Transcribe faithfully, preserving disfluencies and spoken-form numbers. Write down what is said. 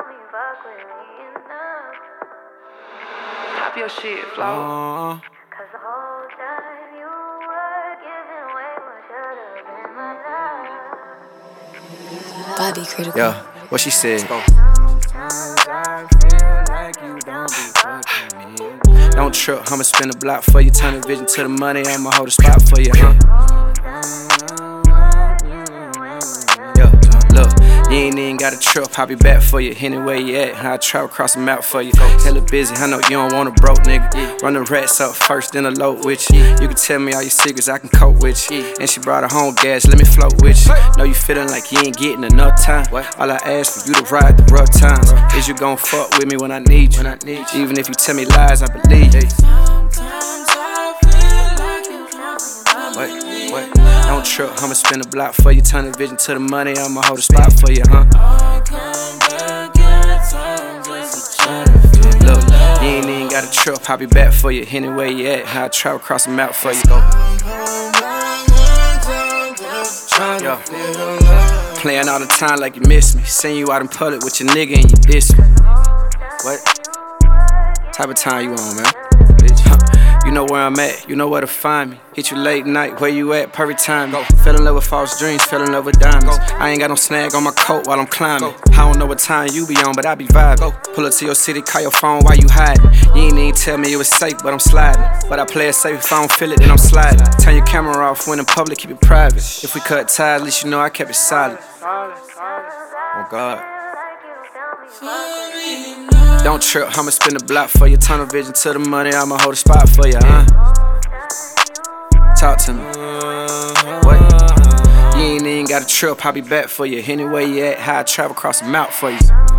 me fuck with me enough. Pop your shit, flow. Uh, Cause the whole time you were giving away what should've been my love. Bobby Critical. yeah, what she said. Sometimes I feel like you don't be fucking me. Don't trip, I'ma spin a block for you. Turn the vision to the money, I'ma hold a spot for you, huh? Yeah, look, you ain't even got a trip, I'll be back for you. Anywhere you at, I travel across the map for you. Hella busy, I know you don't want a broke nigga. Run the rats up first, then a load with you. You can tell me all your secrets, I can cope with you. And she brought her home gas, let me float with you. Know you feeling like you ain't getting enough time. All I ask for you to ride the rough times. Is you gon' fuck with me when I need you? Even if you tell me lies, I believe you. Sometimes I feel like you don't Wait, wait, don't trip, I'ma spin a block for you. Turn the vision to the money, I'ma hold a spot for you, huh? come back every time just to try to feel Look, you ain't even got a trip, I'll be back for you. Anywhere you at, I'll travel across the map for you. Yo, playing all the time like you miss me. Seeing you out in public with your nigga and you diss me. What? Type of time you on, man? Huh. You know where I'm at, you know where to find me. Hit you late night, where you at, perfect time. Fell in love with false dreams, fell in love with diamonds. I ain't got no snag on my coat while I'm climbing. I don't know what time you be on, but I be vibing. Pull up to your city, call your phone while you hiding. You ain't even tell me it was safe, but I'm sliding. But I play it safe, if I don't feel it, then I'm sliding. Turn your camera off when in public, keep it private. If we cut ties, at least you know I kept it solid. Oh God. Don't trip, I'ma spin the block for you. Tunnel vision to the money, I'ma hold a spot for you, huh? Talk to me. What? You ain't even got a trip, I'll be back for you. Anywhere you at, how I travel across the mouth for you.